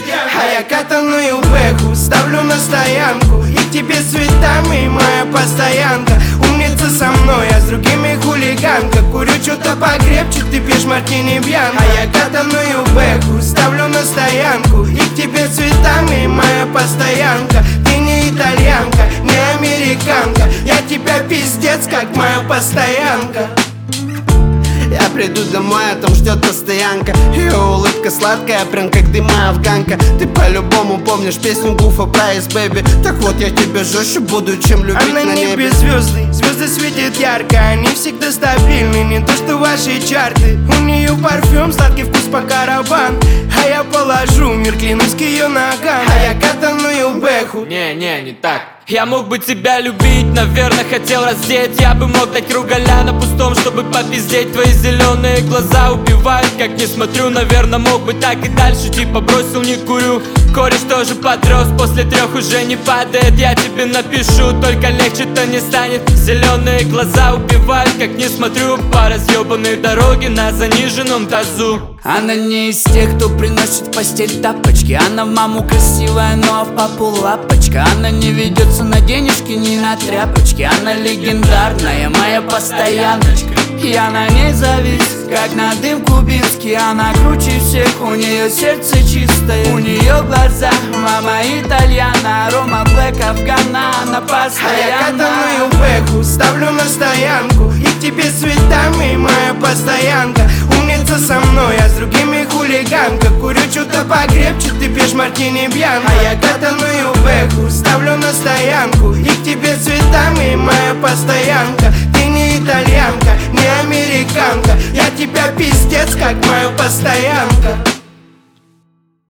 А я катаную бэху, ставлю на стоянку, и к тебе с цветами моя постоянка. Умница со мной, а с другими хулиганка. Курю что-то покрепче, ты пьешь мартини бьянко. А я катаную бэху, ставлю на стоянку, и к тебе с цветами моя постоянка. Ты не итальянка, не американка, я тебя пиздец, как моя постоянка. Я приду домой, а там ждет постоянка. Ее улыбка сладкая, прям как дыма афганка. Ты по-любому помнишь песню Гуфа про Ice Baby. Так вот я тебя жестче буду, чем любить на на небе. небе звезды, звезды светят ярко, они всегда стабильны, не то что ваши чарты. У нее парфюм, сладкий вкус по караван, а я положу мир, клянусь, к ее ногам. А я катаную бэху. Не так. Я мог бы тебя любить, наверное, хотел раздеть. Я бы мог дать ругаля на пустом, чтобы попиздеть. Твои зеленые глаза убивают, как не смотрю. Наверное, мог бы так и дальше, типа бросил, не курю. Кореш тоже подрос, после 3 уже не падает. Я тебе напишу, только легче-то не станет. Зеленые глаза убивают, как не смотрю. По разъебанной дороге на заниженном тазу. Она не из тех, кто приносит в постель тапочки. Она в маму красивая, но в папу лапочка. Она не ведется на денежки, ни на тряпочки. Она легендарная, моя постояночка. Я на ней завис, как на дым кубинский. Она круче всех, у нее сердце чистое. У нее глаза, мама итальяна. Рома Блэк, Афгана, она постоянно. А я катаную бэху, ставлю на стоянку, и к тебе с цветами моя постоянка. Умница со мной, а с другими хулиганка. Курю что-то покрепче, ты пьешь мартини бьянко. А я катаную бэху, ставлю на стоянку, и к тебе с цветами моя постоянка. Ты не итальянка, не американка, я тебя пиздец, как моя постоянка.